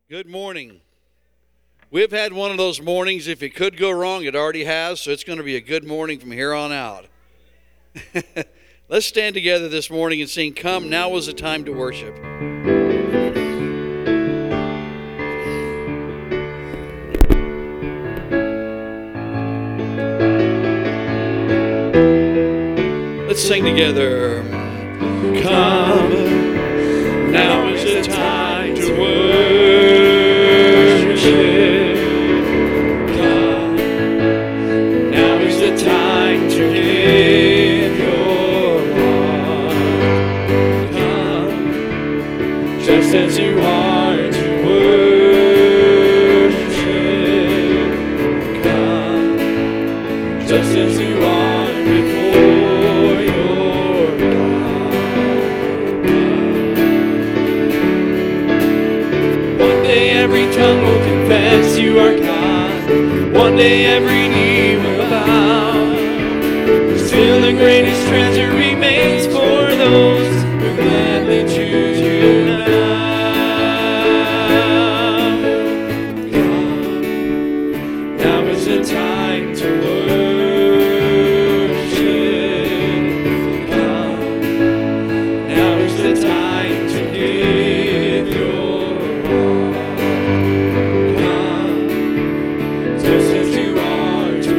Good morning. We've had one of those mornings, if it could go wrong, it already has, so it's going to be a good morning from here on out. Let's stand together this morning and sing, "Come, Now is the Time to Worship." Let's sing together. Come, now is the time to worship. Come, now is the time to give your heart. Come, just as you are to worship. Come, just as you are before your God. One day every tongue will confess you are God. One day every knee will bow. Still the greatest treasure remains for those who gladly choose you now. God, now is the time to worship. God, now is the time to give your heart. God, just as you are to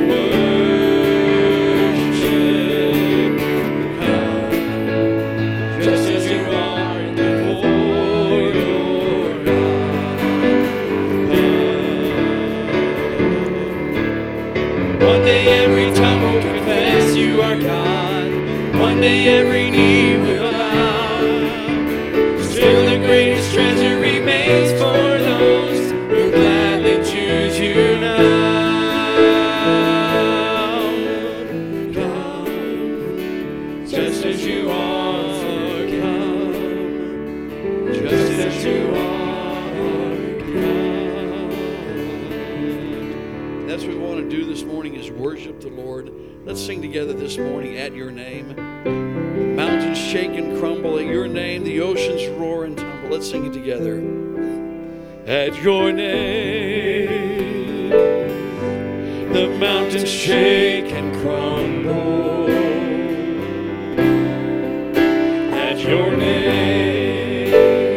worship. God, just as you are before your God. One day every tongue will confess you are God. One day every knee will bow. Still the greatest treasure remains for those who gladly choose you now. Come, just as you are, come, just as you are, come. That's what we want to do this morning, is worship the Lord. Let's sing together this morning, "At Your Name." Mountains shake and crumble at your name, the oceans roar and tumble. Let's sing it together. At your name, the mountains shake and crumble. At your name,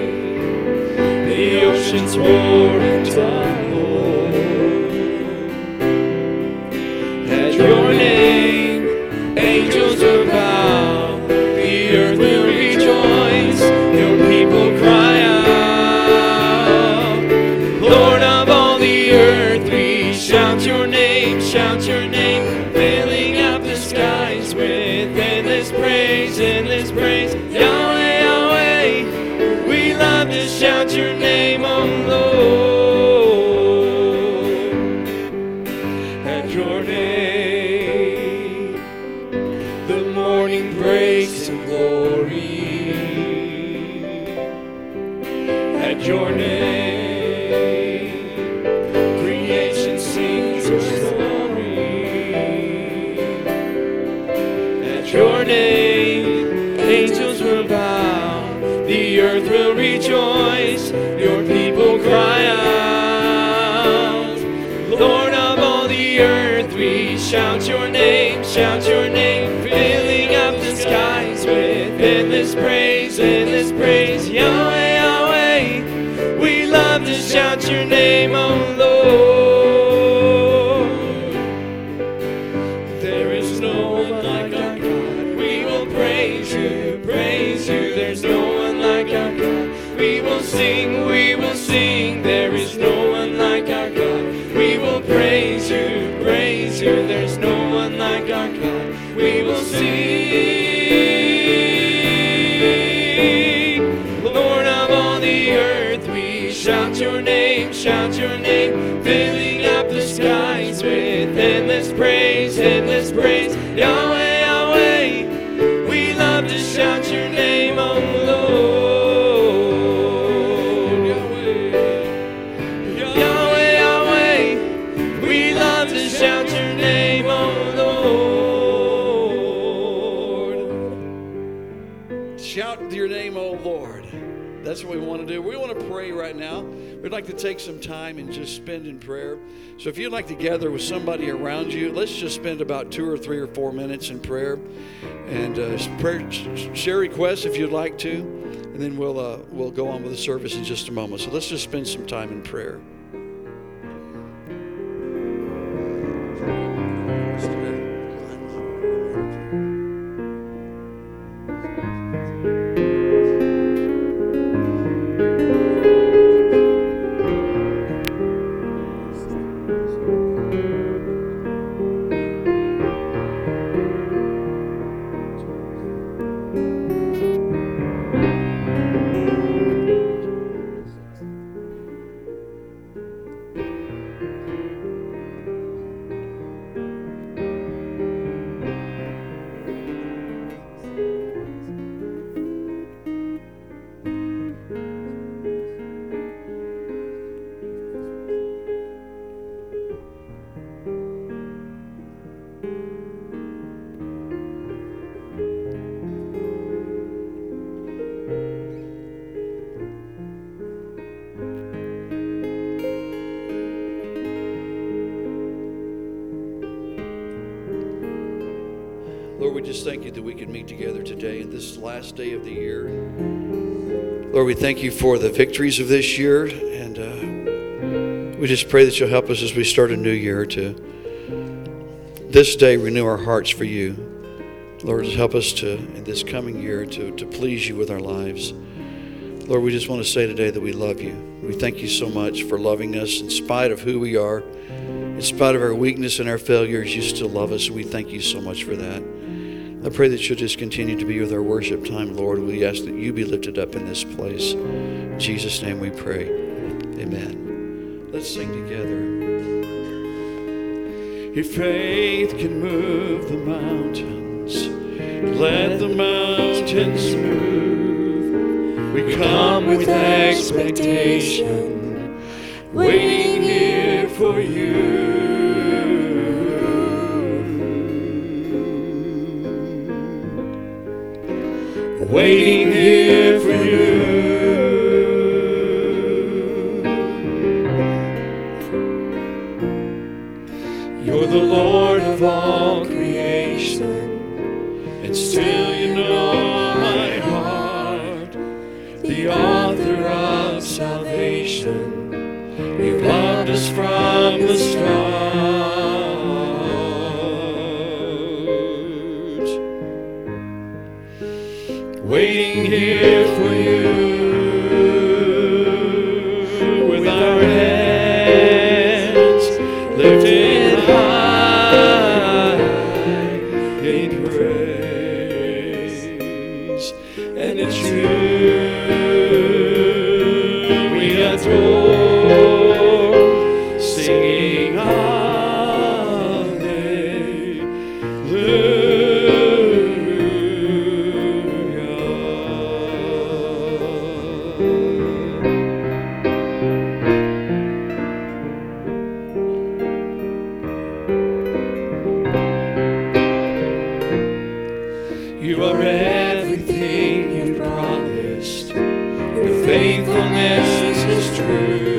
the oceans roar and tumble. At your name, angels will bow, the earth will rejoice, your people cry out. Lord of all the earth, we shout your name, filling up the skies with endless praise, Yahweh, Yahweh, we love to shout your name, oh Lord. At your name, the morning breaks in glory. At your name, creation sings your story. At your name, angels will bow, the earth will rejoice, your people cry out. Lord of all the earth, we shout your name, filling up the skies with endless praise, Yahweh, Yahweh, we love to shout your name, oh Lord. There is no one like our God, we will praise you, there's no one like our God. We will sing, there is no one like our God. We will praise you, there's no one like our God. We will sing, Lord of all the earth, we shout your name, filling up the skies with endless praise, Yahweh, Yahweh, we love to shout your name, oh Lord. Yahweh, Yahweh, we love to shout your name, oh Lord. Shout your name, oh Lord. That's what we want to do. We want to pray right now. We'd like to take some time and just spend in prayer. So if you'd like to gather with somebody around you, let's just spend about 2 or 3 or 4 minutes in prayer. And share requests if you'd like to. And then we'll go on with the service in just a moment. So let's just spend some time in prayer. Lord, we just thank you that we can meet together today in this last day of the year. Lord, we thank you for the victories of this year, and we just pray that you'll help us as we start a new year to this day renew our hearts for you. Lord, help us to, in this coming year, to please you with our lives. Lord, we just want to say today that we love you. We thank you so much for loving us in spite of who we are. In spite of our weakness and our failures, you still love us. We thank you so much for that. I pray that you'll just continue to be with our worship time, Lord. We ask that you be lifted up in this place. In Jesus' name we pray. Amen. Let's sing together. Your faith can move the mountains. Let the mountains move. We come with expectation, waiting here for you. Waiting here for you. You're the Lord of all creation, and still you know my heart. The author of salvation, you've loved us from the start. Waiting here for you, with our hands lifted high in praise, and it's you we adore, singing hallelujah. You are everything you promised. Your faithfulness is true.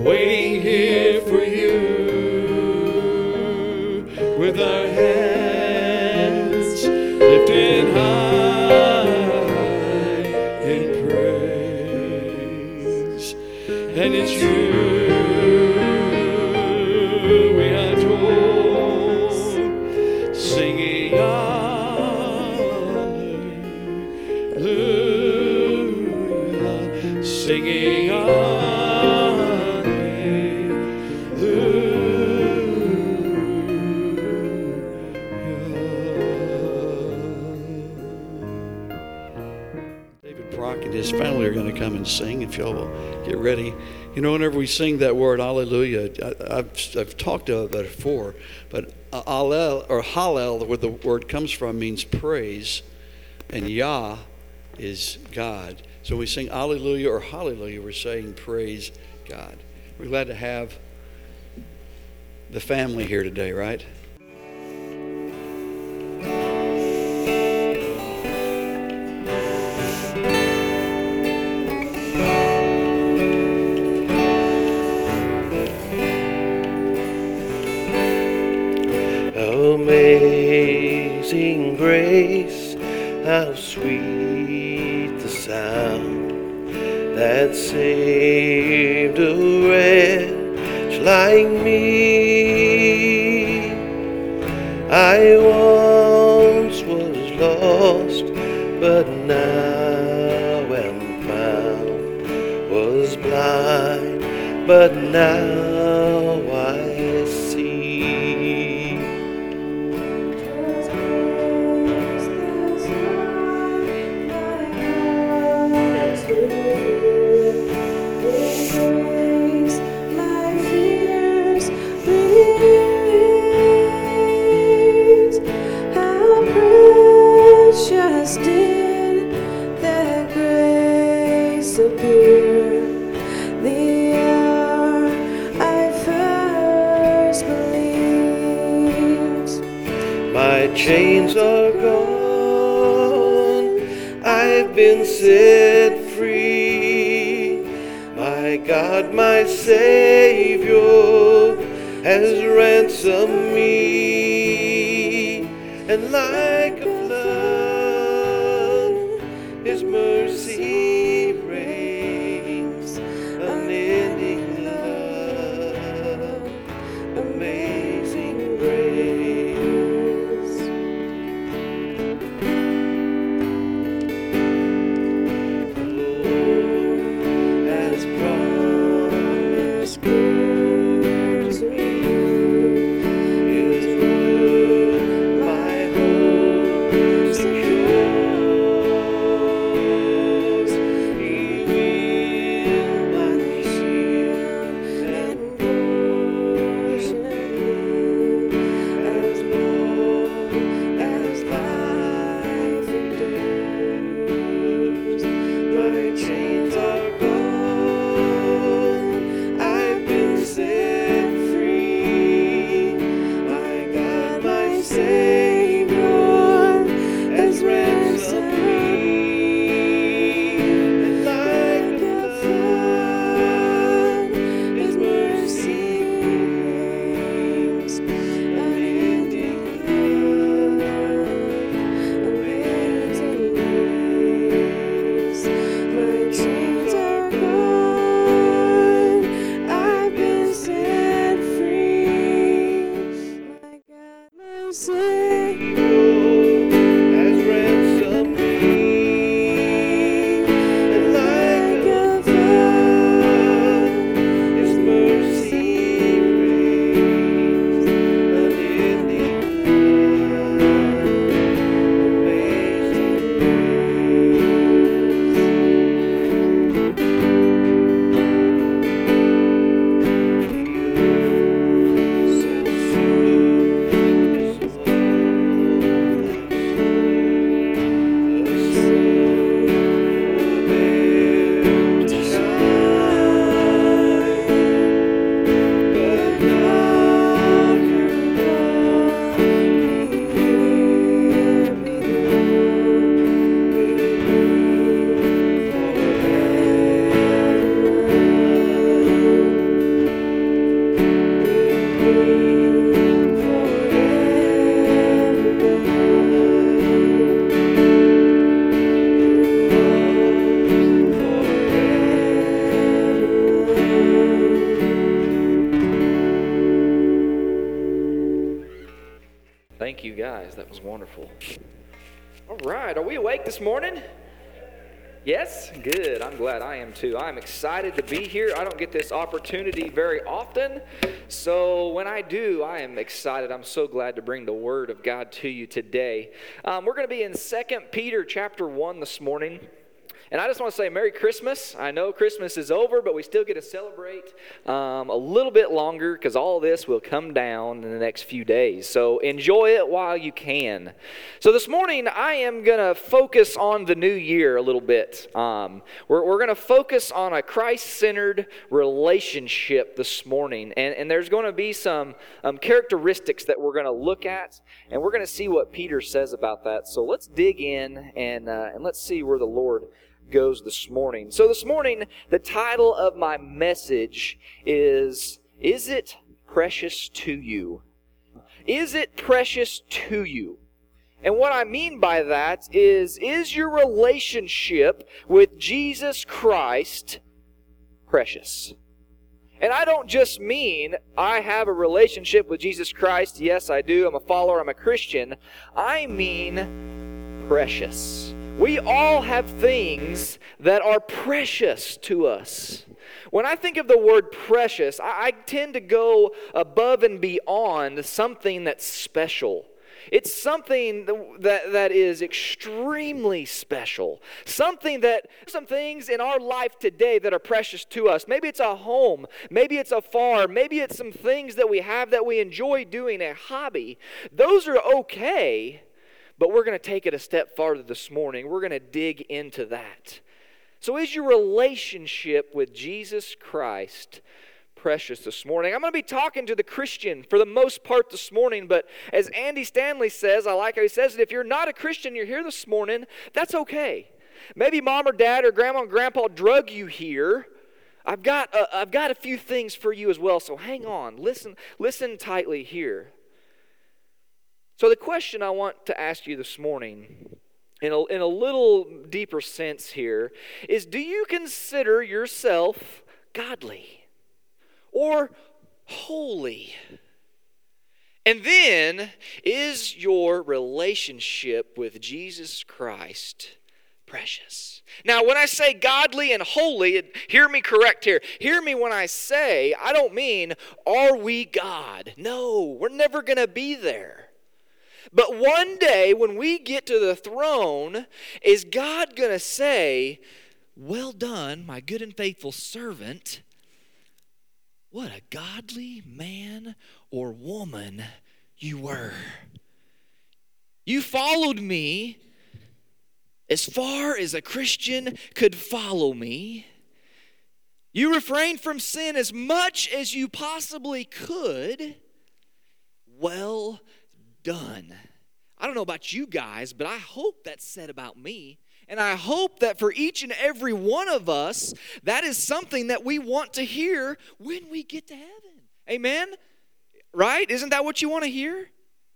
waiting here for you with our hands lifted high in praise. And it's you we adore, singing hallelujah, singing his family are going to come and sing. If y'all will get ready. You know, whenever we sing that word, hallelujah, I've talked about it before, but Hallel, or Hallel, where the word comes from, means praise, and Yah is God. So when we sing hallelujah or hallelujah, we're saying praise God. We're glad to have the family here today, right? Amazing grace, how sweet the sound that saved a wretch like me. I once was lost, but now am found, was blind, but now I see. Just did that grace appear the hour I first believed. My chains are gone, I've been set free. My God, my Savior, has ransomed me. And like a His mercy reigns, unending love, amazing grace. The Lord has promised good to me. His word, my hope Thank you, guys. That was wonderful. All right, are we awake this morning? Yes? Good. I'm glad I am too. I'm excited to be here. I don't get this opportunity very often. So when I do, I am excited. I'm so glad to bring the Word of God to you today. We're going to be in 2 Peter chapter 1 this morning. And I just want to say Merry Christmas. I know Christmas is over, but we still get to celebrate a little bit longer because all this will come down in the next few days. So enjoy it while you can. So this morning, I am going to focus on the new year a little bit. We're going to focus on a Christ-centered relationship this morning. And there's going to be some characteristics that we're going to look at, and we're going to see what Peter says about that. So let's dig in and let's see where the Lord goes this morning. So this morning, the title of my message is it precious to you? Is it precious to you? And what I mean by that is your relationship with Jesus Christ precious? And I don't just mean I have a relationship with Jesus Christ. Yes, I do. I'm a follower. I'm a Christian. I mean precious. We all have things that are precious to us. When I think of the word precious, I tend to go above and beyond something that's special. It's something that is extremely special. Some things in our life today that are precious to us. Maybe it's a home. Maybe it's a farm. Maybe it's some things that we have that we enjoy doing, a hobby. Those are okay. But we're going to take it a step farther this morning. We're going to dig into that. So is your relationship with Jesus Christ precious this morning? I'm going to be talking to the Christian for the most part this morning, but as Andy Stanley says, I like how he says it, if you're not a Christian, you're here this morning, that's okay. Maybe mom or dad or grandma and grandpa drug you here. I've got a few things for you as well, so hang on. Listen tightly here. So the question I want to ask you this morning, in a little deeper sense here, is do you consider yourself godly or holy? And then, is your relationship with Jesus Christ precious? Now, when I say godly and holy, hear me correct here. Hear me when I say, I don't mean, are we God? No, we're never going to be there. But one day when we get to the throne, is God going to say, well done, my good and faithful servant. What a godly man or woman you were. You followed me as far as a Christian could follow me. You refrained from sin as much as you possibly could. Well done. I don't know about you guys, but I hope that's said about me. And I hope that for each and every one of us, that is something that we want to hear when we get to heaven. Amen? Right? Isn't that what you want to hear?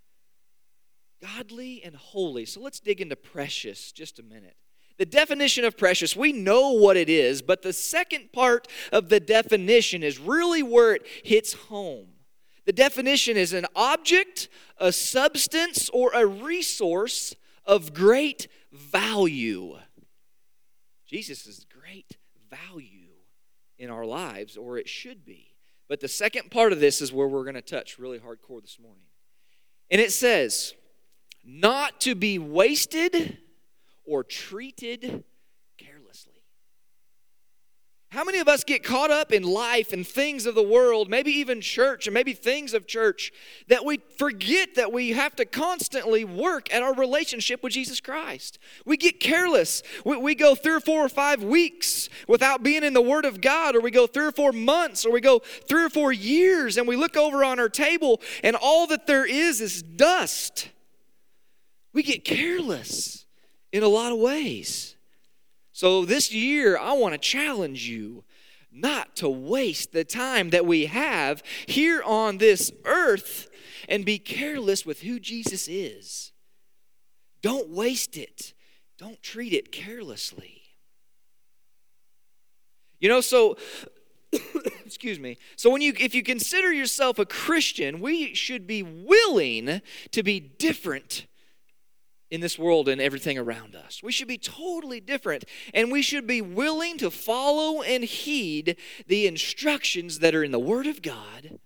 Godly and holy. So let's dig into precious just a minute. The definition of precious, we know what it is, but the second part of the definition is really where it hits home. The definition is an object, a substance, or a resource of great value. Jesus is great value in our lives, or it should be. But the second part of this is where we're going to touch really hardcore this morning. And it says, not to be wasted or treated carelessly. How many of us get caught up in life and things of the world, maybe even church and maybe things of church, that we forget that we have to constantly work at our relationship with Jesus Christ? We get careless. We go 3 or 4 or 5 weeks without being in the Word of God, or we go 3 or 4 months, or we go 3 or 4 years, and we look over on our table and all that there is dust. We get careless in a lot of ways. So this year, I want to challenge you not to waste the time that we have here on this earth and be careless with who Jesus is. Don't waste it. Don't treat it carelessly. You know, so excuse me. So if you consider yourself a Christian, we should be willing to be different in this world and everything around us. We should be totally different, and we should be willing to follow and heed the instructions that are in the Word of God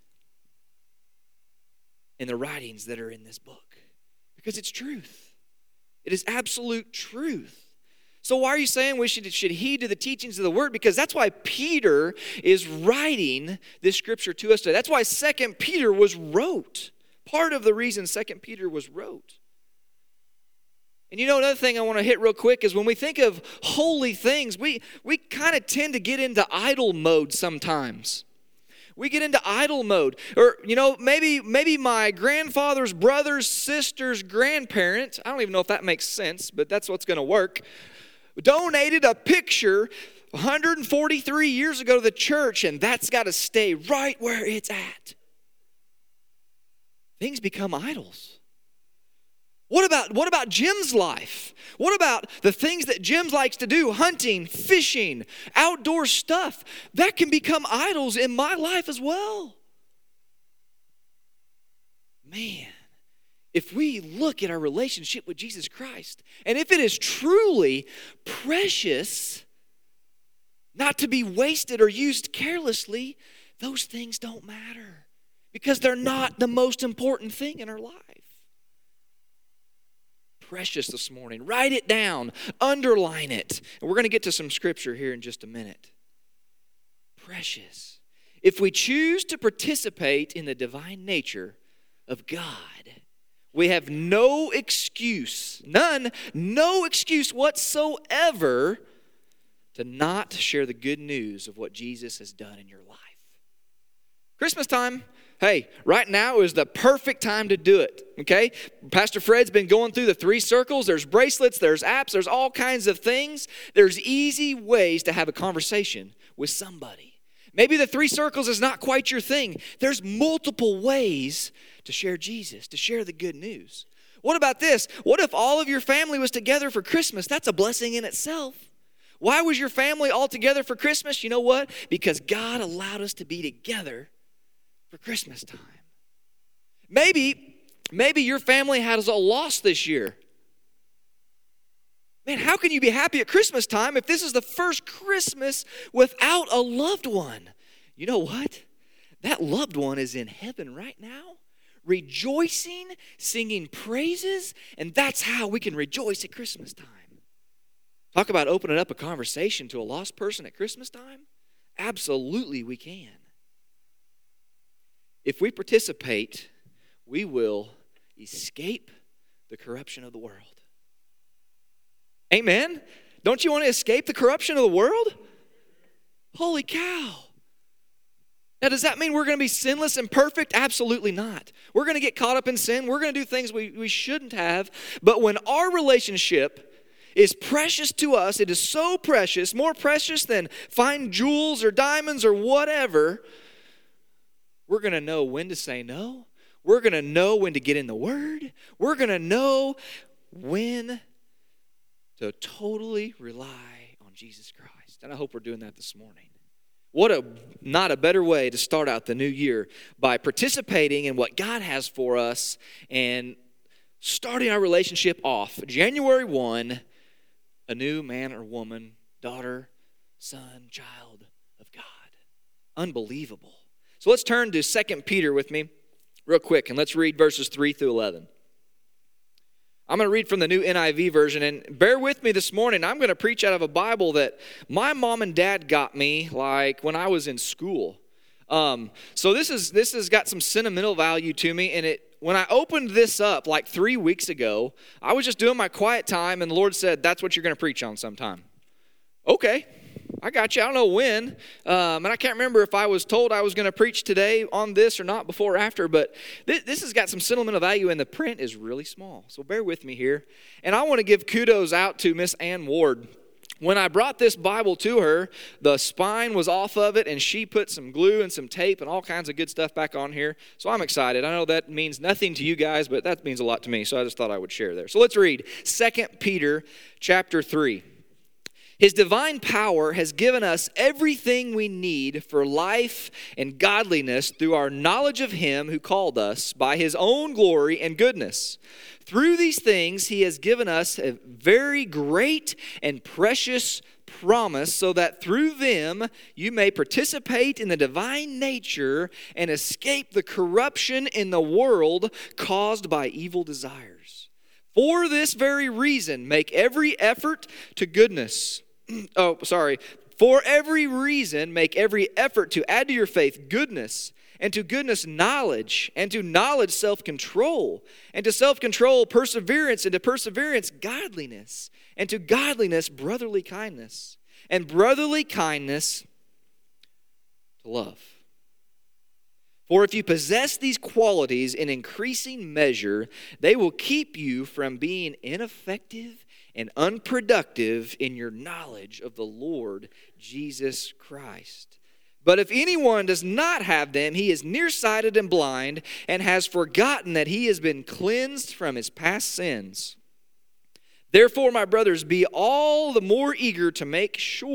and the writings that are in this book, because it's truth. It is absolute truth. So why are you saying we should heed to the teachings of the Word? Because that's why Peter is writing this scripture to us today. That's why 2 Peter was wrote. Part of the reason 2 Peter was wrote. And you know, another thing I want to hit real quick is when we think of holy things, we kind of tend to get into idol mode sometimes. We get into idol mode. Or, you know, maybe my grandfather's brother's sister's grandparent, I don't even know if that makes sense, but that's what's going to work, donated a picture 143 years ago to the church, and that's got to stay right where it's at. Things become idols. What about Jim's life? What about the things that Jim likes to do? Hunting, fishing, outdoor stuff. That can become idols in my life as well. Man, if we look at our relationship with Jesus Christ, and if it is truly precious, not to be wasted or used carelessly, those things don't matter because they're not the most important thing in our life. Precious this morning. Write it down. Underline it. And we're going to get to some scripture here in just a minute. Precious. If we choose to participate in the divine nature of God, we have no excuse, no excuse whatsoever to not share the good news of what Jesus has done in your life. Christmas time. Hey, right now is the perfect time to do it, okay? Pastor Fred's been going through the 3 circles. There's bracelets, there's apps, there's all kinds of things. There's easy ways to have a conversation with somebody. Maybe the 3 circles is not quite your thing. There's multiple ways to share Jesus, to share the good news. What about this? What if all of your family was together for Christmas? That's a blessing in itself. Why was your family all together for Christmas? You know what? Because God allowed us to be together for Christmas time. Maybe your family has a loss this year. Man, how can you be happy at Christmas time if this is the first Christmas without a loved one? You know what? That loved one is in heaven right now, rejoicing, singing praises, and that's how we can rejoice at Christmas time. Talk about opening up a conversation to a lost person at Christmas time. Absolutely we can. If we participate, we will escape the corruption of the world. Amen? Don't you want to escape the corruption of the world? Holy cow. Now, does that mean we're going to be sinless and perfect? Absolutely not. We're going to get caught up in sin. We're going to do things we shouldn't have. But when our relationship is precious to us, it is so precious, more precious than fine jewels or diamonds or whatever, we're going to know when to say no. We're going to know when to get in the Word. We're going to know when to totally rely on Jesus Christ. And I hope we're doing that this morning. Not a better way to start out the new year by participating in what God has for us and starting our relationship off. January 1, a new man or woman, daughter, son, child of God. Unbelievable. So let's turn to 2 Peter with me real quick, and let's read verses 3 through 11. I'm going to read from the new NIV version, and bear with me this morning. I'm going to preach out of a Bible that my mom and dad got me like when I was in school. So this has got some sentimental value to me, and when I opened this up like 3 weeks ago, I was just doing my quiet time, and the Lord said, that's what you're going to preach on sometime. Okay. I got you. I don't know when, and I can't remember if I was told I was going to preach today on this or not, before or after, but this has got some sentimental value, and the print is really small, so bear with me here. And I want to give kudos out to Miss Ann Ward. When I brought this Bible to her, the spine was off of it, and she put some glue and some tape and all kinds of good stuff back on here, so I'm excited. I know that means nothing to you guys, but that means a lot to me, so I just thought I would share there. So let's read 2 Peter chapter 3. His divine power has given us everything we need for life and godliness through our knowledge of Him who called us by His own glory and goodness. Through these things, He has given us a very great and precious promise, so that through them you may participate in the divine nature and escape the corruption in the world caused by evil desires. For this very reason, make every effort to goodness. For every reason, make every effort to add to your faith goodness, and to goodness knowledge, and to knowledge self-control, and to self-control perseverance, and to perseverance godliness, and to godliness brotherly kindness, and brotherly kindness love. For if you possess these qualities in increasing measure, they will keep you from being ineffective and unproductive in your knowledge of the Lord Jesus Christ. But if anyone does not have them, he is nearsighted and blind, and has forgotten that he has been cleansed from his past sins. Therefore, my brothers, be all the more eager to make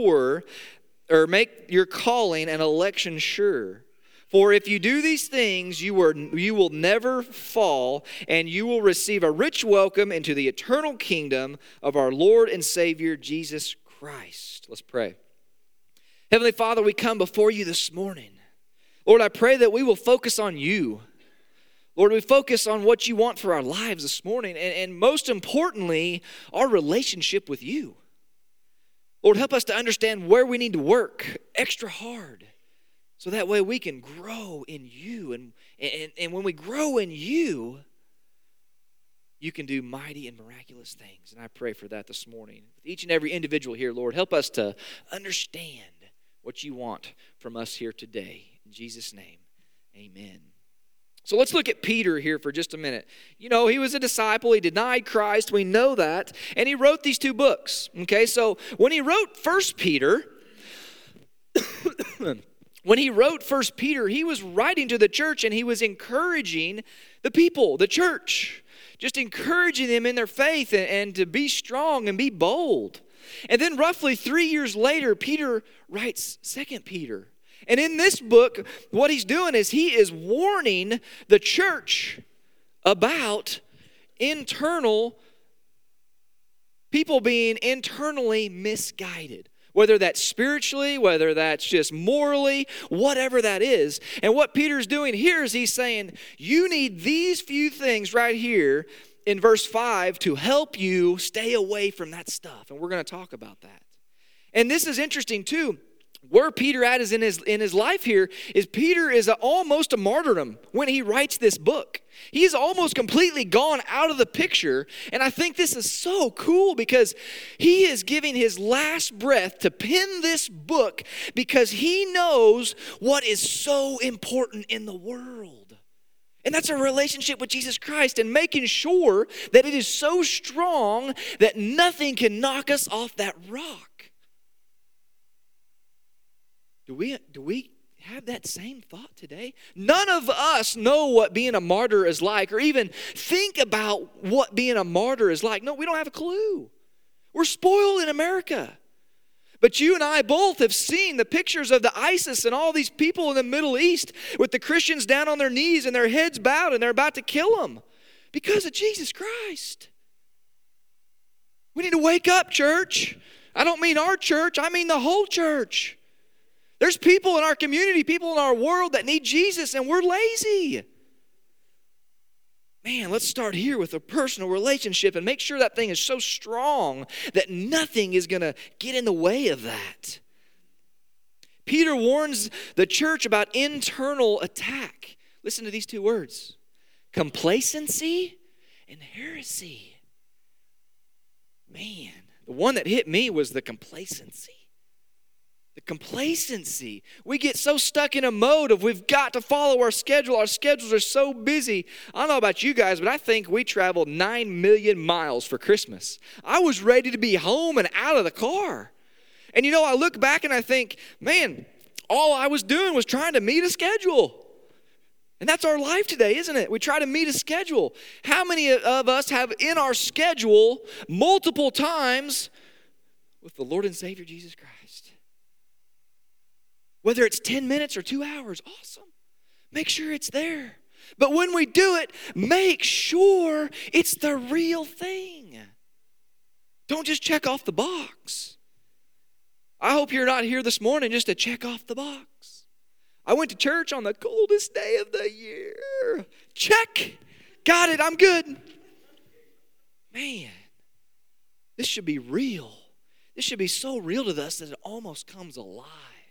your calling and election sure. For if you do these things, you will never fall, and you will receive a rich welcome into the eternal kingdom of our Lord and Savior, Jesus Christ. Let's pray. Heavenly Father, we come before you this morning. Lord, I pray that we will focus on you. Lord, we focus on what you want for our lives this morning, and most importantly, our relationship with you. Lord, help us to understand where we need to work extra hard, so that way we can grow in you. And when we grow in you, you can do mighty and miraculous things. And I pray for that this morning. With each and every individual here, Lord, help us to understand what you want from us here today. In Jesus' name, amen. So let's look at Peter here for just a minute. You know, he was a disciple. He denied Christ. We know that. And he wrote these two books. Okay, so when he wrote 1 Peter... When he wrote 1 Peter, he was writing to the church and he was encouraging the people, the church, just encouraging them in their faith and to be strong and be bold. And then roughly 3 years later, Peter writes 2 Peter. And in this book, what he's doing is he is warning the church about people being internally misguided. Whether that's spiritually, whether that's just morally, whatever that is. And what Peter's doing here is he's saying, you need these few things right here in verse 5 to help you stay away from that stuff. And we're going to talk about that. And this is interesting too. Where Peter at is in his life here is Peter is almost a martyrdom when he writes this book. He's almost completely gone out of the picture. And I think this is so cool because he is giving his last breath to pen this book because he knows what is so important in the world. And that's a relationship with Jesus Christ and making sure that it is so strong that nothing can knock us off that rock. Do we have that same thought today? None of us know what being a martyr is like or even think about what being a martyr is like. No, we don't have a clue. We're spoiled in America. But you and I both have seen the pictures of the ISIS and all these people in the Middle East with the Christians down on their knees and their heads bowed and they're about to kill them because of Jesus Christ. We need to wake up, church. I don't mean our church. I mean the whole church. There's people in our community, people in our world that need Jesus, and we're lazy. Man, let's start here with a personal relationship and make sure that thing is so strong that nothing is going to get in the way of that. Peter warns the church about internal attack. Listen to these two words: complacency and heresy. Man, the one that hit me was the complacency. The complacency. We get so stuck in a mode of we've got to follow our schedule. Our schedules are so busy. I don't know about you guys, but I think we traveled 9 million miles for Christmas. I was ready to be home and out of the car. And you know, I look back and I think, man, all I was doing was trying to meet a schedule. And that's our life today, isn't it? We try to meet a schedule. How many of us have in our schedule multiple times with the Lord and Savior Jesus Christ. Whether it's 10 minutes or 2 hours, awesome. Make sure it's there. But when we do it, make sure it's the real thing. Don't just check off the box. I hope you're not here this morning just to check off the box. I went to church on the coldest day of the year. Check. Got it. I'm good. Man, this should be real. This should be so real to us that it almost comes alive.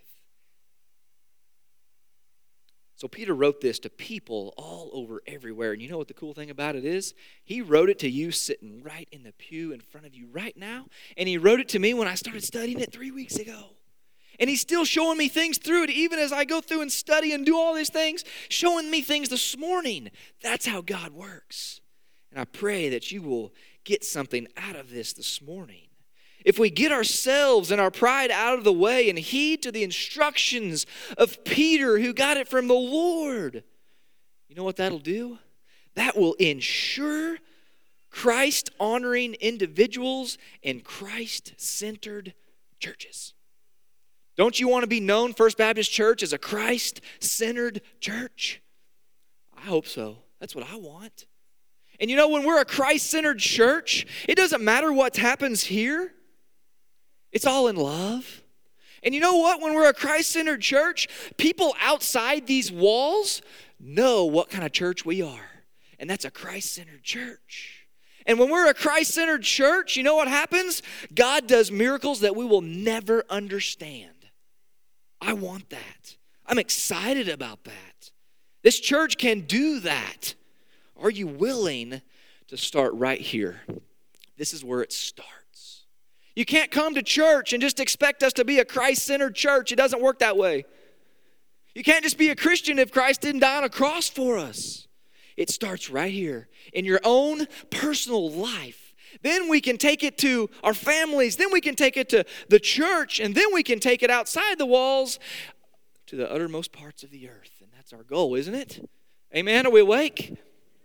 So Peter wrote this to people all over everywhere. And you know what the cool thing about it is? He wrote it to you sitting right in the pew in front of you right now. And he wrote it to me when I started studying it 3 weeks ago. And he's still showing me things through it, even as I go through and study and do all these things, showing me things this morning. That's how God works. And I pray that you will get something out of this morning. If we get ourselves and our pride out of the way and heed to the instructions of Peter, who got it from the Lord, you know what that'll do? That will ensure Christ-honoring individuals and Christ-centered churches. Don't you want to be known, First Baptist Church, as a Christ-centered church? I hope so. That's what I want. And you know, when we're a Christ-centered church, it doesn't matter what happens here. It's all in love. And you know what? When we're a Christ-centered church, people outside these walls know what kind of church we are. And that's a Christ-centered church. And when we're a Christ-centered church, you know what happens? God does miracles that we will never understand. I want that. I'm excited about that. This church can do that. Are you willing to start right here? This is where it starts. You can't come to church and just expect us to be a Christ-centered church. It doesn't work that way. You can't just be a Christian if Christ didn't die on a cross for us. It starts right here in your own personal life. Then we can take it to our families. Then we can take it to the church. And then we can take it outside the walls to the uttermost parts of the earth. And that's our goal, isn't it? Amen? Are we awake?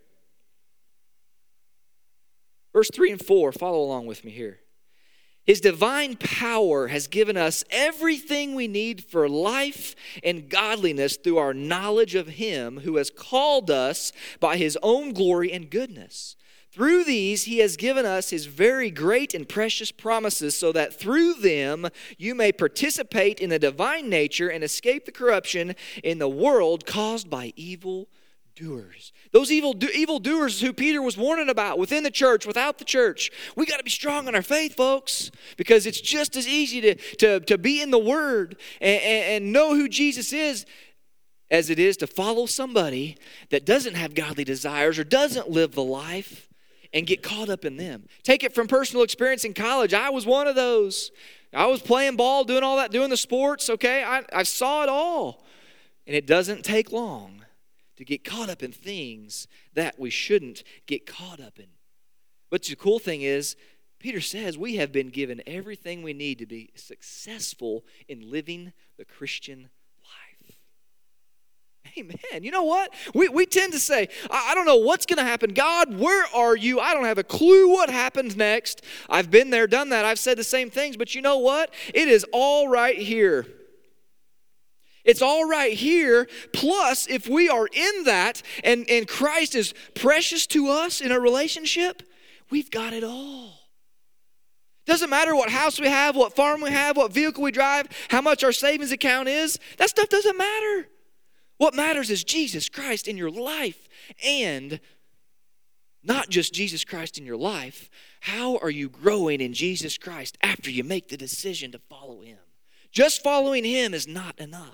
Verse 3 and 4, follow along with me here. His divine power has given us everything we need for life and godliness through our knowledge of Him who has called us by His own glory and goodness. Through these, He has given us His very great and precious promises so that through them you may participate in the divine nature and escape the corruption in the world caused by evil doers. Those evil doers who Peter was warning about within the church, without the church. We got to be strong in our faith, folks, because it's just as easy to be in the Word and know who Jesus is as it is to follow somebody that doesn't have godly desires or doesn't live the life and get caught up in them. Take it from personal experience in college. I was one of those. I was playing ball, doing all that, doing the sports, okay? I saw it all. And it doesn't take long to get caught up in things that we shouldn't get caught up in. But the cool thing is, Peter says we have been given everything we need to be successful in living the Christian life. Amen. You know what? We tend to say, I don't know what's going to happen. God, where are you? I don't have a clue what happens next. I've been there, done that. I've said the same things. But you know what? It is all right here. It's all right here. Plus, if we are in that and Christ is precious to us in a relationship, we've got it all. Doesn't matter what house we have, what farm we have, what vehicle we drive, how much our savings account is. That stuff doesn't matter. What matters is Jesus Christ in your life. And not just Jesus Christ in your life. How are you growing in Jesus Christ after you make the decision to follow Him? Just following Him is not enough.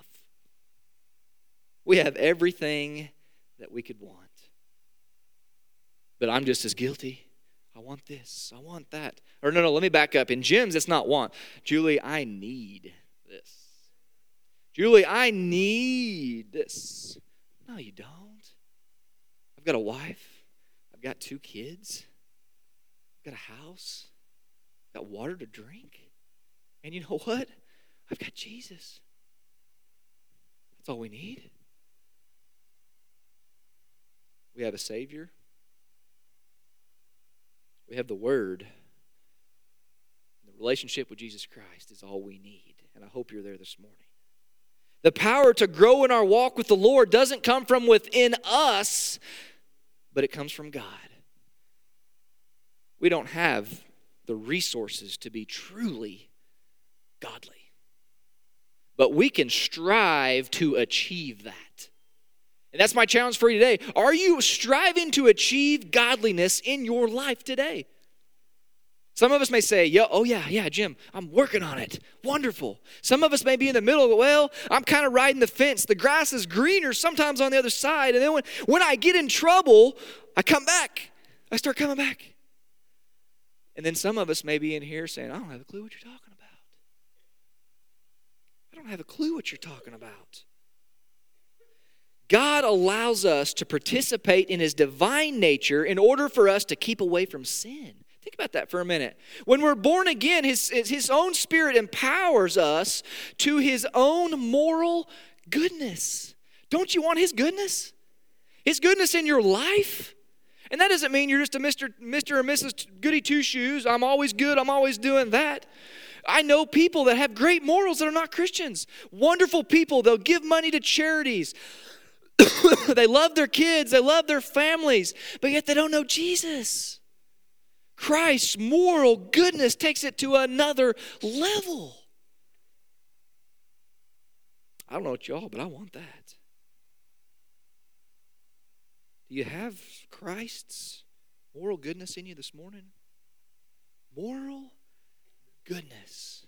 We have everything that we could want. But I'm just as guilty. I want this. I want that. Or no, let me back up. In gyms, it's not want. Julie, I need this. Julie, I need this. No, you don't. I've got a wife. I've got 2 kids. I've got a house. I've got water to drink. And you know what? I've got Jesus. That's all we need. We have a Savior. We have the Word. The Relationship with Jesus Christ is all we need, and I hope you're there this morning. The power to grow in our walk with the Lord doesn't come from within us, but it comes from God. We don't have the resources to be truly godly, but we can strive to achieve that. And that's my challenge for you today. Are you striving to achieve godliness in your life today? Some of us may say, yeah, Jim, I'm working on it. Wonderful. Some of us may be in the middle. Well, I'm kind of riding the fence. The grass is greener sometimes on the other side. And then when I get in trouble, I come back. I start coming back. And then some of us may be in here saying, I don't have a clue what you're talking about. I don't have a clue what you're talking about. God allows us to participate in His divine nature in order for us to keep away from sin. Think about that for a minute. When we're born again, His own Spirit empowers us to His own moral goodness. Don't you want His goodness? His goodness in your life? And that doesn't mean you're just a Mr. or Mrs. Goody Two-Shoes. I'm always good. I'm always doing that. I know people that have great morals that are not Christians. Wonderful people. They'll give money to charities. They love their kids. They love their families. But yet they don't know Jesus. Christ's moral goodness takes it to another level. I don't know what y'all, but I want that. Do you have Christ's moral goodness in you this morning? Moral goodness.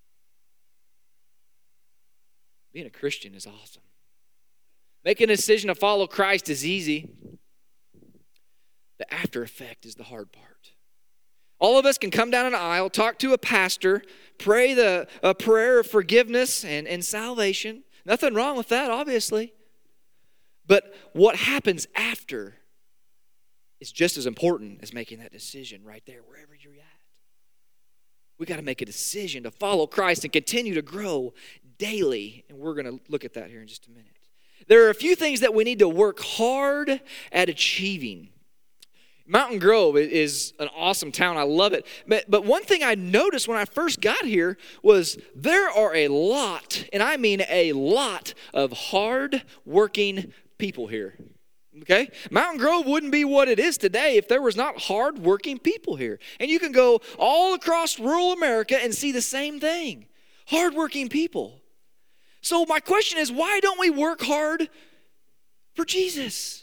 Being a Christian is awesome. Making a decision to follow Christ is easy. The after effect is the hard part. All of us can come down an aisle, talk to a pastor, pray a prayer of forgiveness and salvation. Nothing wrong with that, obviously. But what happens after is just as important as making that decision right there, wherever you're at. We got to make a decision to follow Christ and continue to grow daily. And we're going to look at that here in just a minute. There are a few things that we need to work hard at achieving. Mountain Grove is an awesome town. I love it. But one thing I noticed when I first got here was there are a lot, and I mean a lot, of hard-working people here. Okay? Mountain Grove wouldn't be what it is today if there was not hard-working people here. And you can go all across rural America and see the same thing. Hard-working people. So my question is, why don't we work hard for Jesus?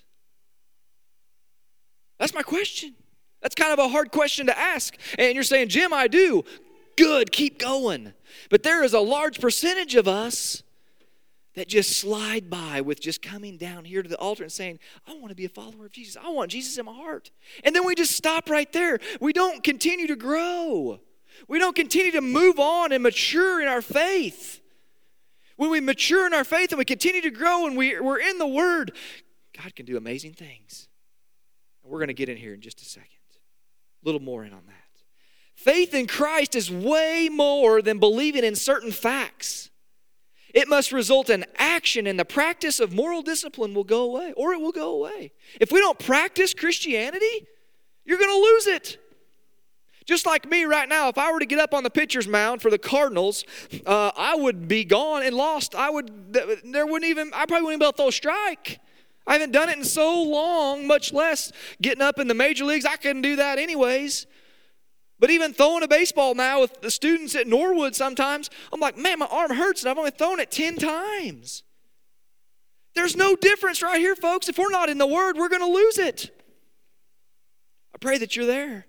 That's my question. That's kind of a hard question to ask. And you're saying, Jim, I do. Good, keep going. But there is a large percentage of us that just slide by with just coming down here to the altar and saying, I want to be a follower of Jesus. I want Jesus in my heart. And then we just stop right there. We don't continue to grow. We don't continue to move on and mature in our faith. When we mature in our faith and we continue to grow and we're in the Word, God can do amazing things. And we're going to get in here in just a second. A little more in on that. Faith in Christ is way more than believing in certain facts. It must result in action, and the practice of moral discipline will go away, or it will go away. If we don't practice Christianity, you're going to lose it. Just like me right now, if I were to get up on the pitcher's mound for the Cardinals, I would be gone and lost. I probably wouldn't even be able to throw a strike. I haven't done it in so long, much less getting up in the major leagues. I couldn't do that anyways. But even throwing a baseball now with the students at Norwood sometimes, I'm like, man, my arm hurts and I've only thrown it 10 times. There's no difference right here, folks. If we're not in the Word, we're going to lose it. I pray that you're there.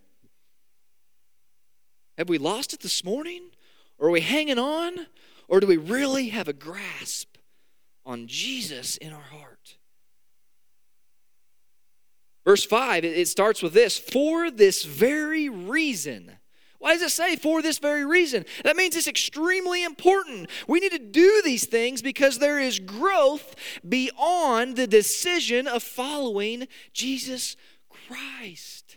Have we lost it this morning? Or are we hanging on? Or do we really have a grasp on Jesus in our heart? Verse 5, it starts with this, for this very reason. Why does it say for this very reason? That means it's extremely important. We need to do these things because there is growth beyond the decision of following Jesus Christ.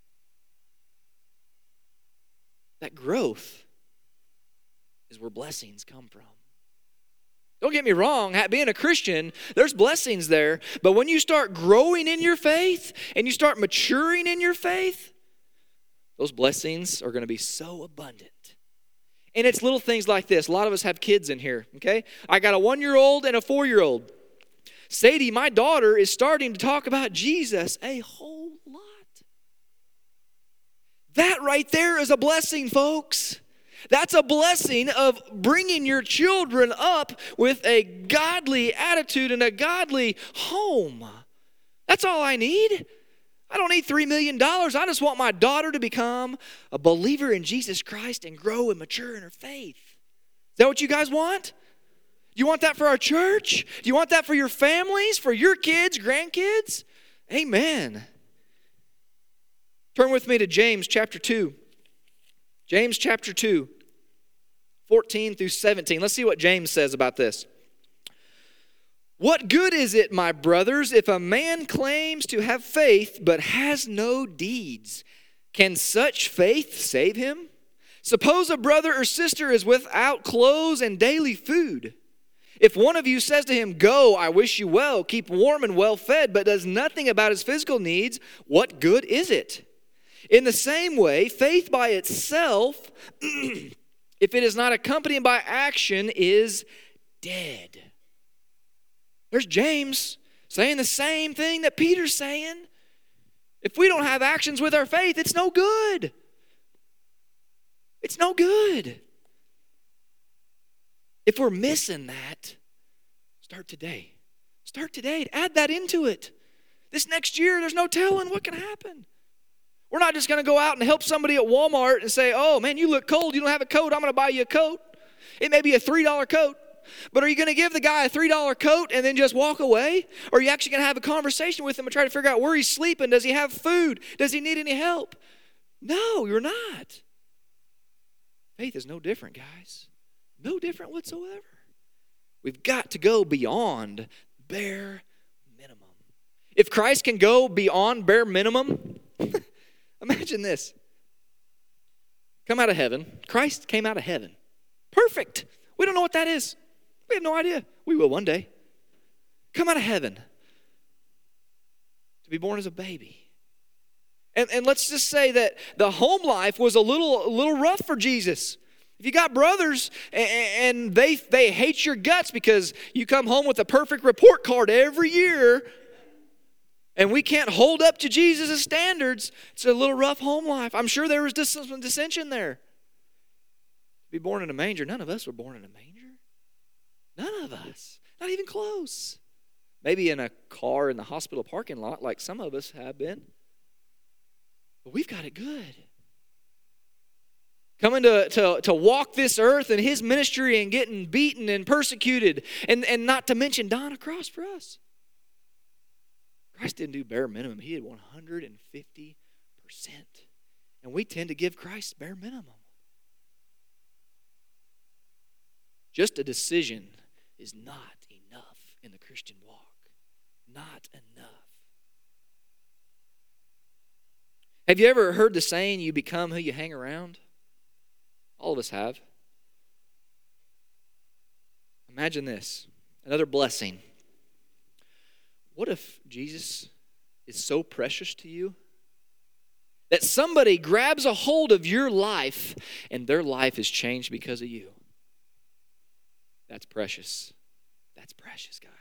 That growth is where blessings come from. Don't get me wrong, being a Christian, there's blessings there. But when you start growing in your faith and you start maturing in your faith, those blessings are going to be so abundant. And it's little things like this. A lot of us have kids in here, okay? I got a 1-year-old and a 4-year-old. Sadie, my daughter, is starting to talk about Jesus a whole lot. That right there is a blessing, folks. That's a blessing of bringing your children up with a godly attitude and a godly home. That's all I need. I don't need $3 million. I just want my daughter to become a believer in Jesus Christ and grow and mature in her faith. Is that what you guys want? Do you want that for our church? Do you want that for your families, for your kids, grandkids? Amen. Turn with me to James chapter 2. James chapter 2, 14 through 17. Let's see what James says about this. What good is it, my brothers, if a man claims to have faith but has no deeds? Can such faith save him? Suppose a brother or sister is without clothes and daily food. If one of you says to him, "Go, I wish you well, keep warm and well fed," but does nothing about his physical needs, what good is it? In the same way, faith by itself, if it is not accompanied by action, is dead. There's James saying the same thing that Peter's saying. If we don't have actions with our faith, it's no good. It's no good. If we're missing that, start today. Start today. Add that into it. This next year, there's no telling what can happen. We're not just going to go out and help somebody at Walmart and say, "Oh, man, you look cold. You don't have a coat. I'm going to buy you a coat." It may be a $3 coat. But are you going to give the guy a $3 coat and then just walk away? Or are you actually going to have a conversation with him and try to figure out where he's sleeping? Does he have food? Does he need any help? No, you're not. Faith is no different, guys. No different whatsoever. We've got to go beyond bare minimum. If Christ can go beyond bare minimum, imagine this. Come out of heaven. Christ came out of heaven. Perfect. We don't know what that is. We have no idea. We will one day. Come out of heaven to be born as a baby. And let's just say that the home life was a little rough for Jesus. If you got brothers and they hate your guts because you come home with a perfect report card every year and we can't hold up to Jesus' standards, it's a little rough home life. I'm sure there was some dissension there. To be born in a manger, none of us were born in a manger. None of us. Not even close. Maybe in a car in the hospital parking lot like some of us have been. But we've got it good. Coming to walk this earth and his ministry and getting beaten and persecuted and not to mention dying a cross for us. Christ didn't do bare minimum. He did 150%. And we tend to give Christ bare minimum. Just a decision is not enough in the Christian walk. Not enough. Have you ever heard the saying, you become who you hang around? All of us have. Imagine this, another blessing. What if Jesus is so precious to you that somebody grabs a hold of your life and their life is changed because of you? That's precious. That's precious, guys.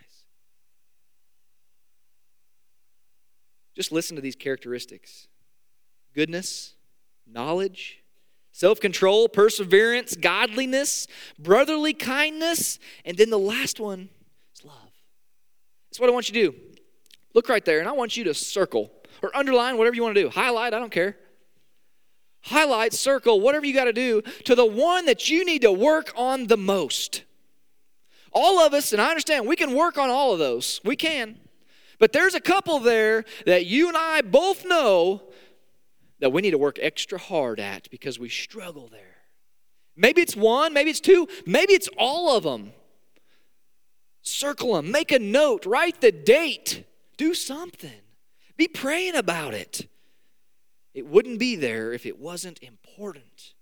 Just listen to these characteristics. Goodness, knowledge, self-control, perseverance, godliness, brotherly kindness, and then the last one is love. That's what I want you to do. Look right there, and I want you to circle or underline, whatever you want to do. Highlight, I don't care. Highlight, circle, whatever you got to do to the one that you need to work on the most. All of us, and I understand, we can work on all of those. We can. But there's a couple there that you and I both know that we need to work extra hard at because we struggle there. Maybe it's one, maybe it's two, maybe it's all of them. Circle them, make a note, write the date, do something. Be praying about it. It wouldn't be there if it wasn't important.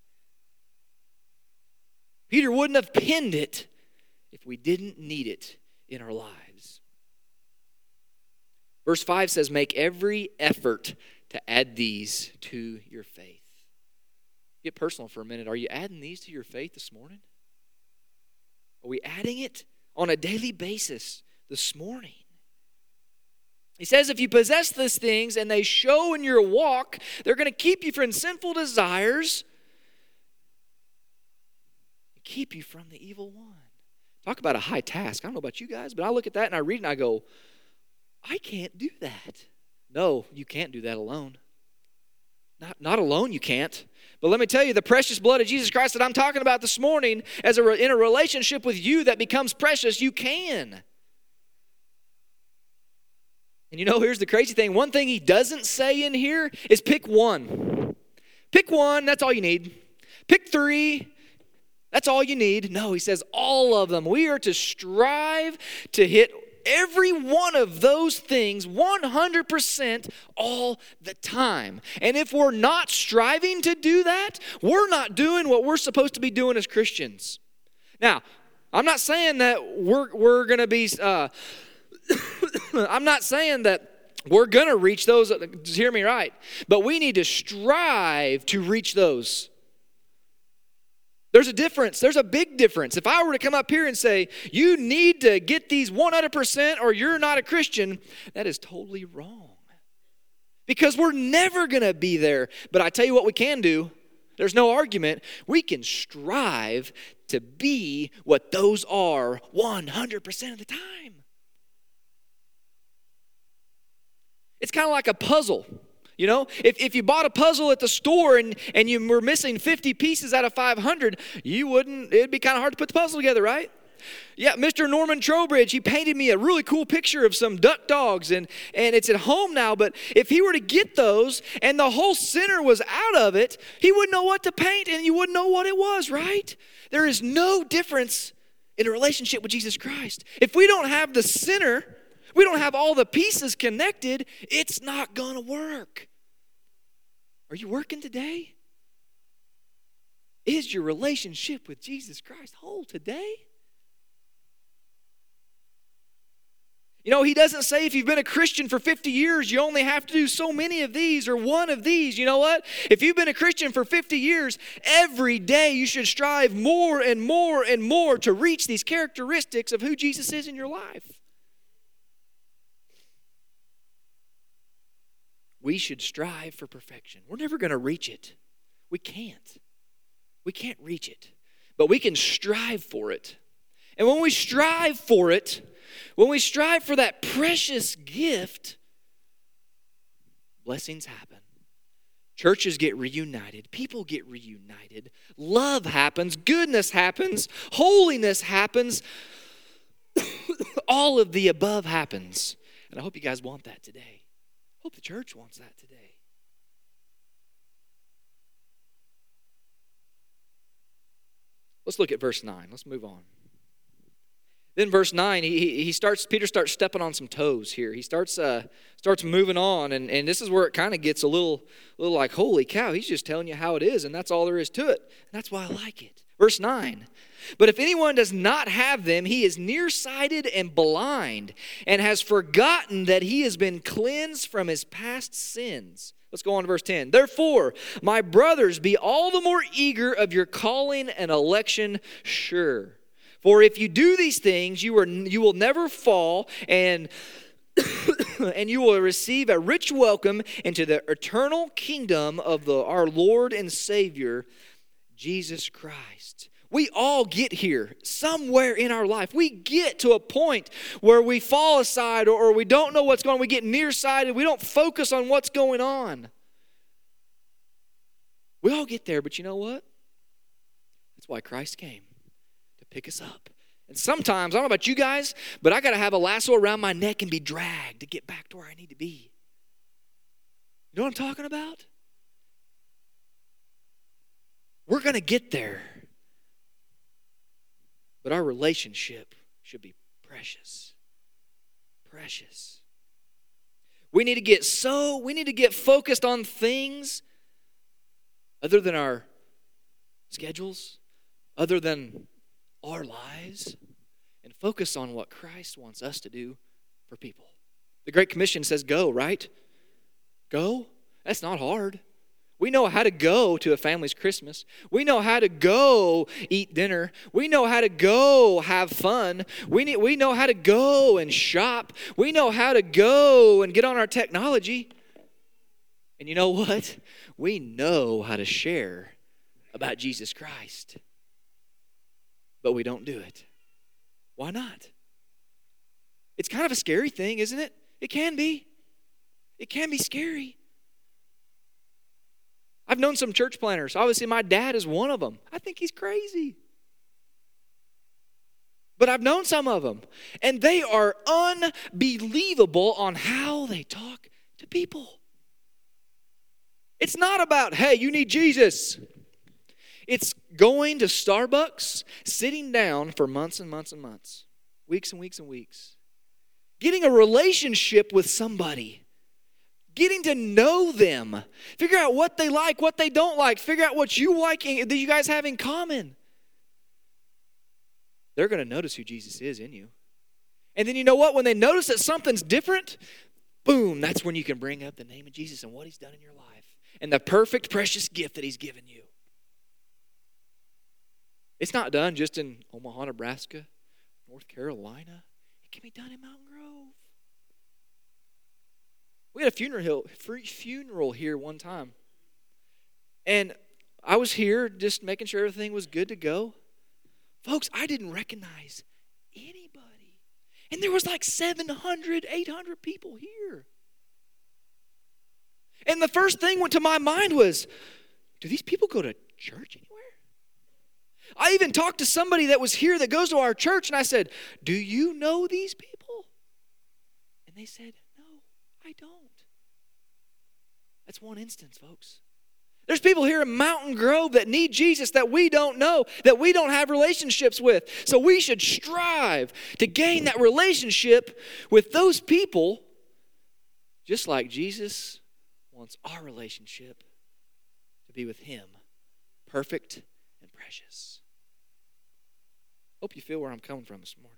Peter wouldn't have penned it if we didn't need it in our lives. Verse 5 says, make every effort to add these to your faith. Get personal for a minute. Are you adding these to your faith this morning? Are we adding it on a daily basis this morning? He says if you possess these things and they show in your walk, they're going to keep you from sinful desires and keep you from the evil one. Talk about a high task. I don't know about you guys, but I look at that and I read it and I go, I can't do that. No, you can't do that alone. Not alone you can't. But let me tell you, the precious blood of Jesus Christ that I'm talking about this morning, in a relationship with you that becomes precious, you can. And here's the crazy thing. One thing he doesn't say in here is pick one. Pick one, that's all you need. Pick three, that's all you need. No, he says all of them. We are to strive to hit every one of those things 100% all the time. And if we're not striving to do that, we're not doing what we're supposed to be doing as Christians. Now, I'm not saying that we're going to be... I'm not saying that we're going to reach those, hear me right, but we need to strive to reach those. There's a difference. There's a big difference. If I were to come up here and say, you need to get these 100% or you're not a Christian, that is totally wrong. Because we're never going to be there. But I tell you what we can do. There's no argument. We can strive to be what those are 100% of the time. It's kind of like a puzzle. If you bought a puzzle at the store and you were missing 50 pieces out of 500, it'd be kind of hard to put the puzzle together, right? Yeah, Mr. Norman Trowbridge, he painted me a really cool picture of some duck dogs, and it's at home now, but if he were to get those and the whole center was out of it, he wouldn't know what to paint and you wouldn't know what it was, right? There is no difference in a relationship with Jesus Christ. If we don't have the center, we don't have all the pieces connected, it's not going to work. Are you working today? Is your relationship with Jesus Christ whole today? He doesn't say if you've been a Christian for 50 years, you only have to do so many of these or one of these. You know what? If you've been a Christian for 50 years, every day you should strive more and more and more to reach these characteristics of who Jesus is in your life. We should strive for perfection. We're never going to reach it. We can't. We can't reach it. But we can strive for it. And when we strive for it, when we strive for that precious gift, blessings happen. Churches get reunited. People get reunited. Love happens. Goodness happens. Holiness happens. All of the above happens. And I hope you guys want that today. I hope the church wants that today. Let's look at verse 9. Let's move on. Then verse 9, Peter starts stepping on some toes here. He starts moving on, and this is where it kind of gets a little like, holy cow, he's just telling you how it is, and that's all there is to it. And that's why I like it. Verse 9, but if anyone does not have them, he is nearsighted and blind, and has forgotten that he has been cleansed from his past sins. Let's go on to verse 10. Therefore, my brothers, be all the more eager of your calling and election sure. For if you do these things, you will never fall, and and you will receive a rich welcome into the eternal kingdom of our Lord and Savior, Jesus Christ. We all get here somewhere in our life. We get to a point where we fall aside or we don't know what's going on. We get nearsighted. We don't focus on what's going on. We all get there, but you know what? That's why Christ came, to pick us up. And sometimes, I don't know about you guys, but I got to have a lasso around my neck and be dragged to get back to where I need to be. You know what I'm talking about? We're going to get there. But our relationship should be precious. Precious. We need to get focused on things other than our schedules, other than our lives, and focus on what Christ wants us to do for people. The Great Commission says go, right? Go. That's not hard. We know how to go to a family's Christmas. We know how to go eat dinner. We know how to go have fun. We know how to go and shop. We know how to go and get on our technology. And you know what? We know how to share about Jesus Christ. But we don't do it. Why not? It's kind of a scary thing, isn't it? It can be. It can be scary. I've known some church planners. Obviously, my dad is one of them. I think he's crazy. But I've known some of them. And they are unbelievable on how they talk to people. It's not about, hey, you need Jesus. It's going to Starbucks, sitting down for months and months and months, weeks and weeks and weeks, getting a relationship with somebody. Getting to know them. Figure out what they like, what they don't like. Figure out what you like that you guys have in common. They're going to notice who Jesus is in you. And then you know what? When they notice that something's different, boom, that's when you can bring up the name of Jesus and what he's done in your life. And the perfect, precious gift that he's given you. It's not done just in Omaha, Nebraska, North Carolina. It can be done in Mountain Grove. We had a funeral here one time. And I was here just making sure everything was good to go. Folks, I didn't recognize anybody. And there was like 700, 800 people here. And the first thing went to my mind was, do these people go to church anywhere? I even talked to somebody that was here that goes to our church, and I said, do you know these people? And they said, no, I don't. That's one instance, folks. There's people here in Mountain Grove that need Jesus that we don't know, that we don't have relationships with. So we should strive to gain that relationship with those people, just like Jesus wants our relationship to be with him, perfect and precious. Hope you feel where I'm coming from this morning.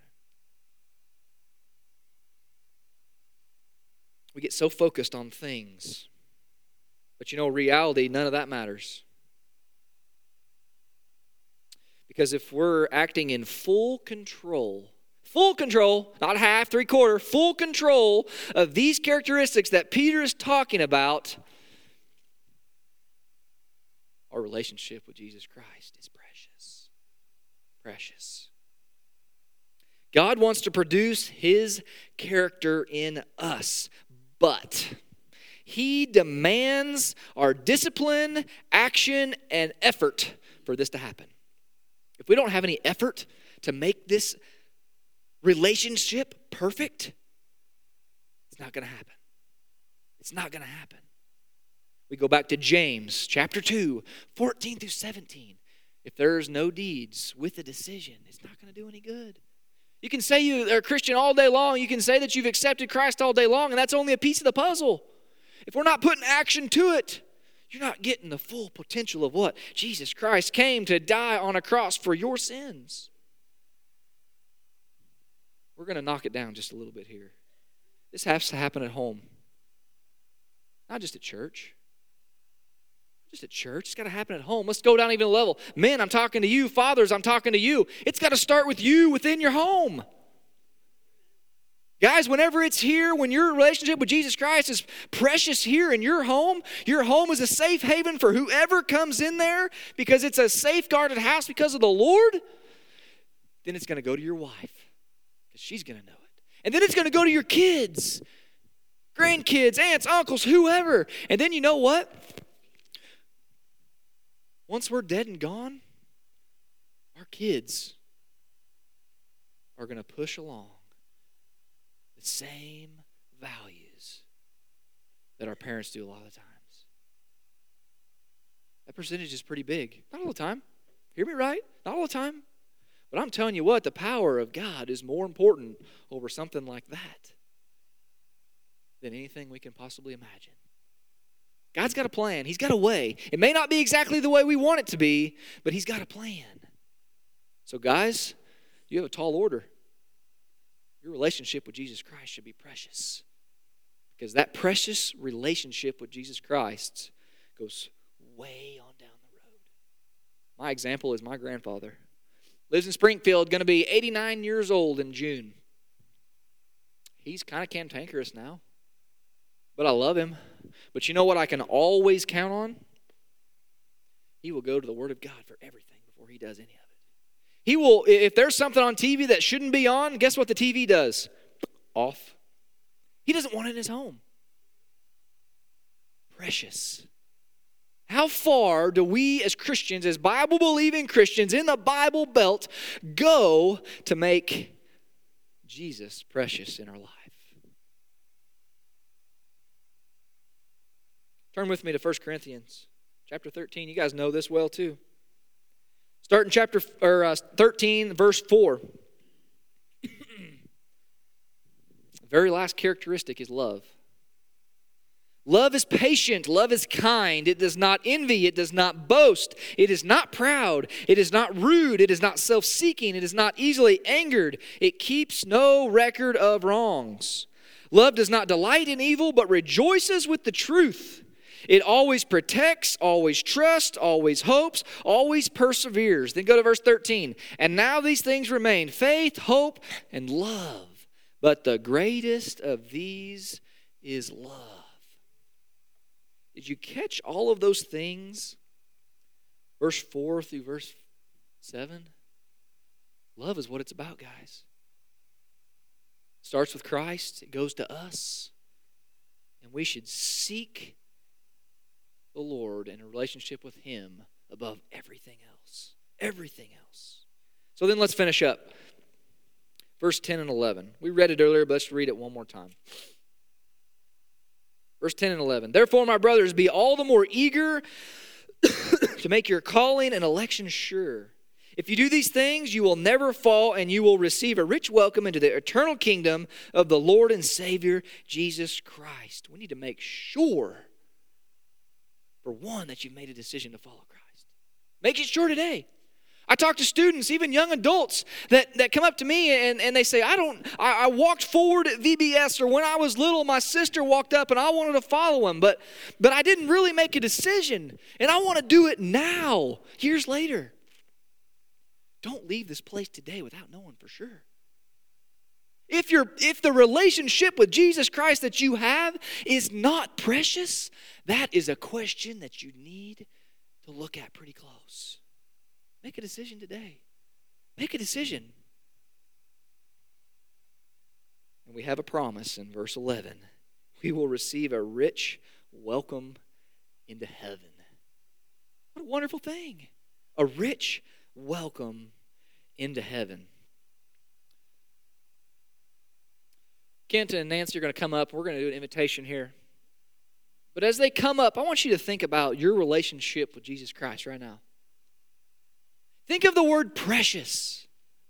We get so focused on things. But you know, reality, none of that matters. Because if we're acting in full control, not half, three-quarter, full control of these characteristics that Peter is talking about, our relationship with Jesus Christ is precious. Precious. God wants to produce his character in us, but he demands our discipline, action, and effort for this to happen. If we don't have any effort to make this relationship perfect, it's not going to happen. It's not going to happen. We go back to James chapter 2, 14 through 17. If there's no deeds with a decision, it's not going to do any good. You can say you're a Christian all day long. You can say that you've accepted Christ all day long, and that's only a piece of the puzzle. If we're not putting action to it, you're not getting the full potential of what Jesus Christ came to die on a cross for your sins. We're going to knock it down just a little bit here. This has to happen at home. Not just at church. Just at church. It's got to happen at home. Let's go down even a level. Men, I'm talking to you. Fathers, I'm talking to you. It's got to start with you within your home. Guys, whenever it's here, when your relationship with Jesus Christ is precious here in your home is a safe haven for whoever comes in there because it's a safeguarded house because of the Lord, then it's going to go to your wife because she's going to know it. And then it's going to go to your kids, grandkids, aunts, uncles, whoever. And then you know what? Once we're dead and gone, our kids are going to push along the same values that our parents do a lot of the times. That percentage is pretty big. Not all the time. Hear me right? Not all the time. But I'm telling you what, the power of God is more important over something like that than anything we can possibly imagine. God's got a plan. He's got a way. It may not be exactly the way we want it to be, but he's got a plan. So guys, you have a tall order. Your relationship with Jesus Christ should be precious. Because that precious relationship with Jesus Christ goes way on down the road. My example is my grandfather. Lives in Springfield, going to be 89 years old in June. He's kind of cantankerous now, but I love him. But you know what I can always count on? He will go to the Word of God for everything before he does any of it. He will, if there's something on TV that shouldn't be on, guess what the TV does? Off. He doesn't want it in his home. Precious. How far do we as Christians, as Bible-believing Christians in the Bible Belt, go to make Jesus precious in our life? Turn with me to 1 Corinthians chapter 13. You guys know this well too. Start in chapter 13, verse 4. The very last characteristic is love. Love is patient. Love is kind. It does not envy. It does not boast. It is not proud. It is not rude. It is not self-seeking. It is not easily angered. It keeps no record of wrongs. Love does not delight in evil, but rejoices with the truth. It always protects, always trusts, always hopes, always perseveres. Then go to verse 13. And now these things remain: faith, hope, and love. But the greatest of these is love. Did you catch all of those things? Verse 4 through verse 7. Love is what it's about, guys. It starts with Christ. It goes to us. And we should seek the Lord and a relationship with Him above everything else. Everything else. So then let's finish up. Verse 10 and 11. We read it earlier, but let's read it one more time. Verse 10 and 11. Therefore, my brothers, be all the more eager to make your calling and election sure. If you do these things, you will never fall, and you will receive a rich welcome into the eternal kingdom of the Lord and Savior, Jesus Christ. We need to make sure, for one, that you've made a decision to follow Christ. Make it sure today. I talk to students, even young adults, that come up to me and they say, I walked forward at VBS, or when I was little, my sister walked up and I wanted to follow him, but I didn't really make a decision, and I want to do it now, years later. Don't leave this place today without knowing for sure. If the relationship with Jesus Christ that you have is not precious, that is a question that you need to look at pretty close. Make a decision today. Make a decision. And we have a promise in verse 11. We will receive a rich welcome into heaven. What a wonderful thing. A rich welcome into heaven. Kent and Nancy are going to come up. We're going to do an invitation here. But as they come up, I want you to think about your relationship with Jesus Christ right now. Think of the word precious.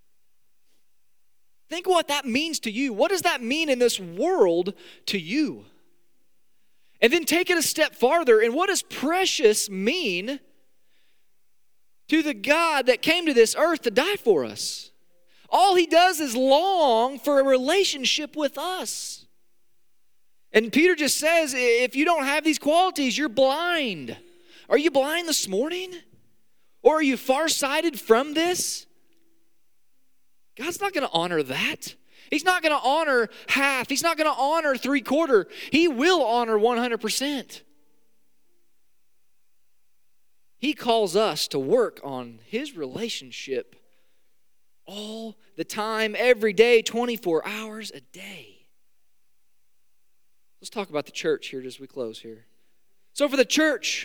Think what that means to you. What does that mean in this world to you? And then take it a step farther. And what does precious mean to the God that came to this earth to die for us? All He does is long for a relationship with us. And Peter just says, if you don't have these qualities, you're blind. Are you blind this morning? Or are you farsighted from this? God's not going to honor that. He's not going to honor half. He's not going to honor 3/4. He will honor 100%. He calls us to work on His relationship all the time, every day, 24 hours a day. Let's talk about the church here as we close here. So for the church,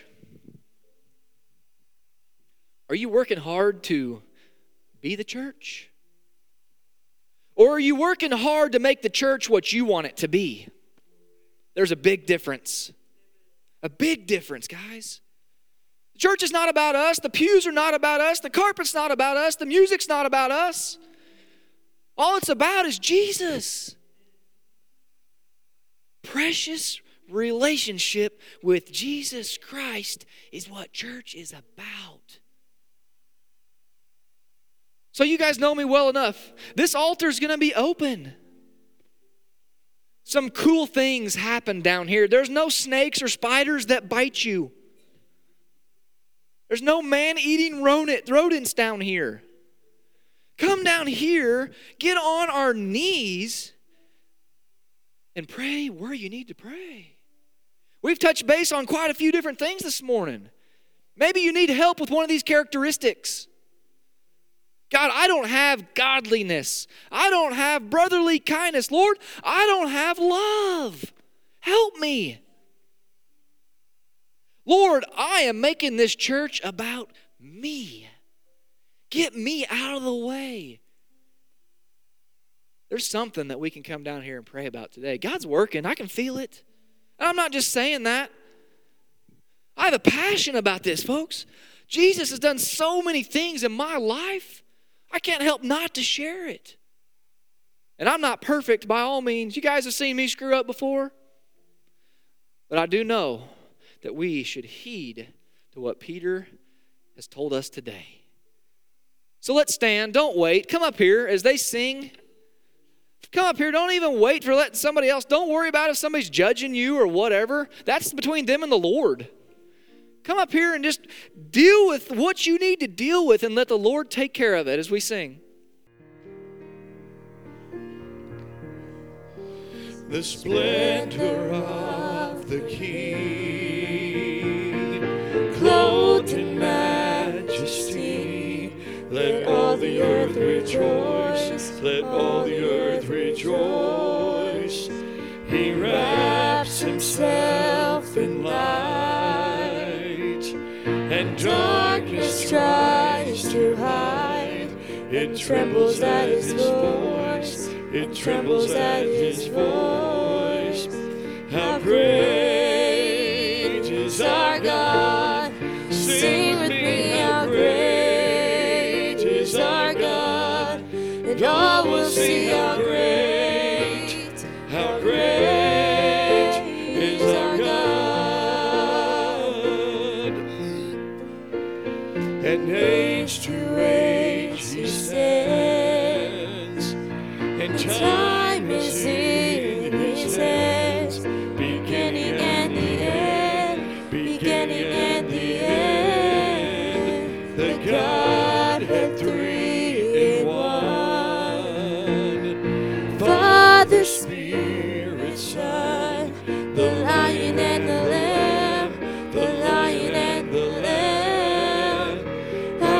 are you working hard to be the church? Or are you working hard to make the church what you want it to be? There's a big difference. A big difference, guys. The church is not about us. The pews are not about us. The carpet's not about us. The music's not about us. All it's about is Jesus. Precious relationship with Jesus Christ is what church is about. So you guys know me well enough. This altar is going to be open. Some cool things happen down here. There's no snakes or spiders that bite you. There's no man-eating rodents down here. Come down here, get on our knees, and pray where you need to pray. We've touched base on quite a few different things this morning. Maybe you need help with one of these characteristics. God, I don't have godliness. I don't have brotherly kindness. Lord, I don't have love. Help me. Lord, I am making this church about me. Get me out of the way. There's something that we can come down here and pray about today. God's working. I can feel it. And I'm not just saying that. I have a passion about this, folks. Jesus has done so many things in my life. I can't help not to share it. And I'm not perfect by all means. You guys have seen me screw up before. But I do know that we should heed to what Peter has told us today. So let's stand. Don't wait. Come up here as they sing. Come up here. Don't even wait for letting somebody else. Don't worry about if somebody's judging you or whatever. That's between them and the Lord. Come up here and just deal with what you need to deal with and let the Lord take care of it as we sing. The splendor of the King, clothed in majesty, let all the earth rejoice, let all the earth rejoice. He wraps himself in light, and darkness tries to hide. It trembles at his voice, it trembles at his voice. How great is our God! Sing with me, how great is our God! And all will see how great is our God. And age to age he stands, and time is in his hands, beginning and the end, beginning and the end. The Godhead three in one, Father, Spirit, Son, the Lion and the Lamb, the Lion and the Lamb. How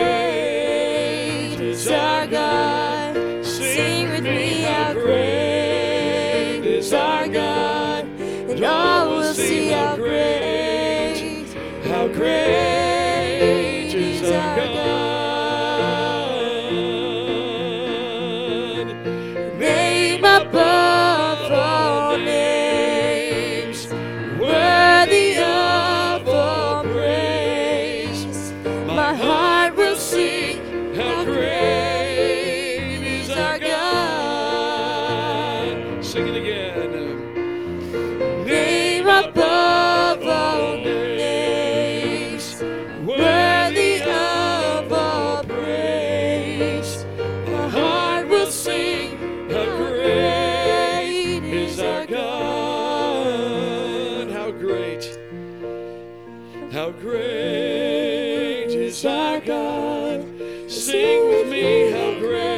great is our God! Sing with me, how great is our God! And all will see how great is our God. Name above all names, worthy of all praise. My heart will sing, how great is our God. Sing it again. Name above all names, worthy of all praise. My heart will sing, how great is our God. How great is our God. Sing with me, how great